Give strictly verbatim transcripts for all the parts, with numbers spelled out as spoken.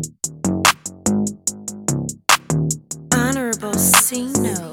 Honorable C note.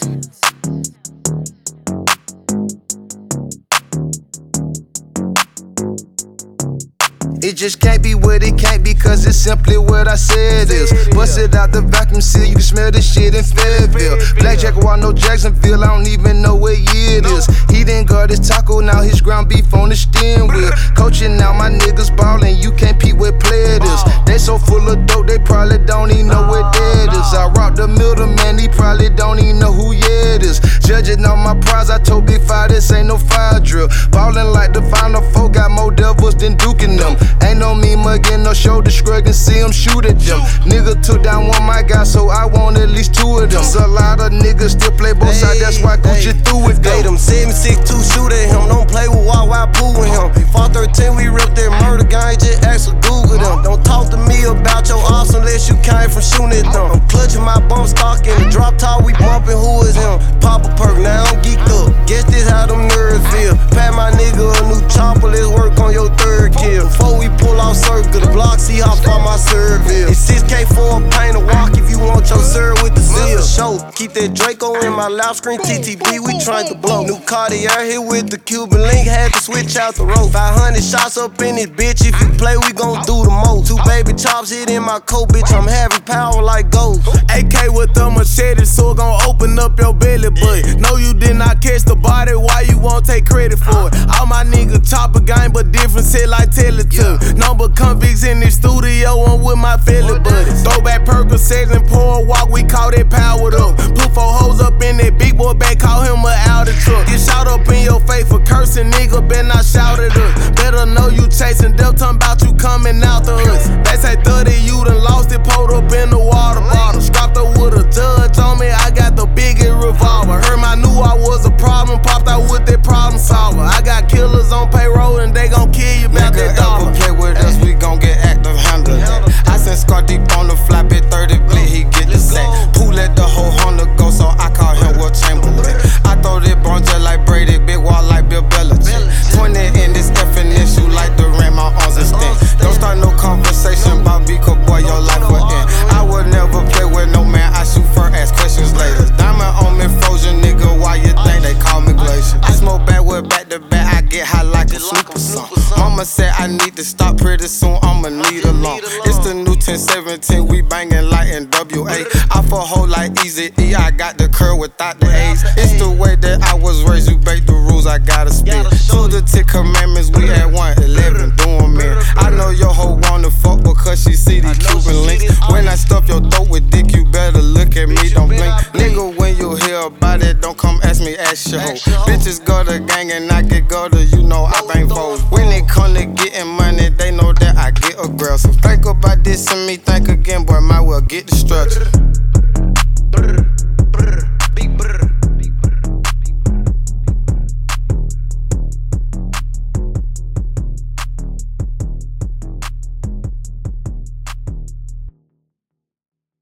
It just can't be what it can't be, cause it's simply what I said is. Bust it out the vacuum seal, you can smell this shit in Fayetteville. Blackjack while no Jacksonville, I don't even know what year it is. He done got his taco, now his ground beef on the steering wheel. Coaching now, my niggas ballin', you can't peep what play it is. They so full of dope, they probably don't even know what that is. I rock the middleman, he probably don't even know who yeah it is. Judging on my prize, I told Big Five this ain't no fire drill. Ballin' like the Final Four, got more devils than duking them. Ain't no me muggin', no shoulder shrugging, see him shoot at them. Nigga took down one my guy, so I want at least two of them. So a lot of niggas still play both sides, that's why Gucci through with them. them seven six two shoot at him, don't play with Wild Wild Pooh with him. four thirteen, we ripped that murder gang, just ask for Google them. Don't talk to me about your arse unless you came from shooting at them. I'm clutching my bump stock in the drop top, we bumpin', who is him? Pop a perk, now I'm geeked up. Guess this how them nerds feel. Pat my nigga a new chopper, let's work on your third kill. Before we pull off circle, the block, see how far my serve is. It's six K for a paint a walk if you want your serve with the seal. Show, keep that Draco in my loud screen, T T B, we trying to blow. New Cartier here with the Cuban link, had to switch out the rope. five hundred shots up in this bitch, if you play, we gon' do the most. Two baby chops hit in my coat, bitch, I'm having power like gold. A K with the machete, so it gon' open up your belly button. No, you did not catch the body, why you won't take credit for it? All my niggas chop a game, but different shit like Teletubbies. Number convicts in the studio, I'm with my fellow buddies. Throwback Percocets and pour a walk, we call that powered up. Put four hoes up in that big boy bag, call him a Audi truck. Get shot up in your face for cursing, nigga, better not shout at us. Better know you chasing death, talking about you coming out to us. They say thirty, you done lost it, pulled up in the water bottle. Strapped up with a judge on me, I got the biggest revolver. Heard I knew I was a problem, popped out with that problem solver. I got killers on payroll and they gon' kill you about that dollar. Play with us, we gon' get active, handle that. I sent Scar deep on the flap at thirty blade, he get the sack. Pool let the whole Honda go, so I call him Will Chamberlain. I throw that bone just like Brady, big wall like Bill Belichick. twenty in this effing issue like the ram, my arms and sting. Don't start no conversation about Biko, boy, your life will end. I would never play with no man, I shoot first, ask questions later. Diamond on me, frozen nigga, why you think they call me Glacier? I smoke backwood back to back, I get high like a super song. Mama said I need to stop pretty soon, I'ma need a long. It's the new ten seventeen, we bangin' like N W A. I for hoe like Easy E, I got the curl without the A's. It's the way that I was raised, you break the rules, I gotta spit. To the Ten Commandments, we at one eleven, doing man. I know your hoe wanna fuck because she see these Cuban links. When I stuff your throat with dick, you better look at me, don't blink. Nigga, when you hear about it, don't come ask me, ask your hoe. Bitches go to gang and I get gutter, you know I bang foes. When it come to getting money, they know that I get aggressive. Think about this and me, think again, boy, might well get the structure.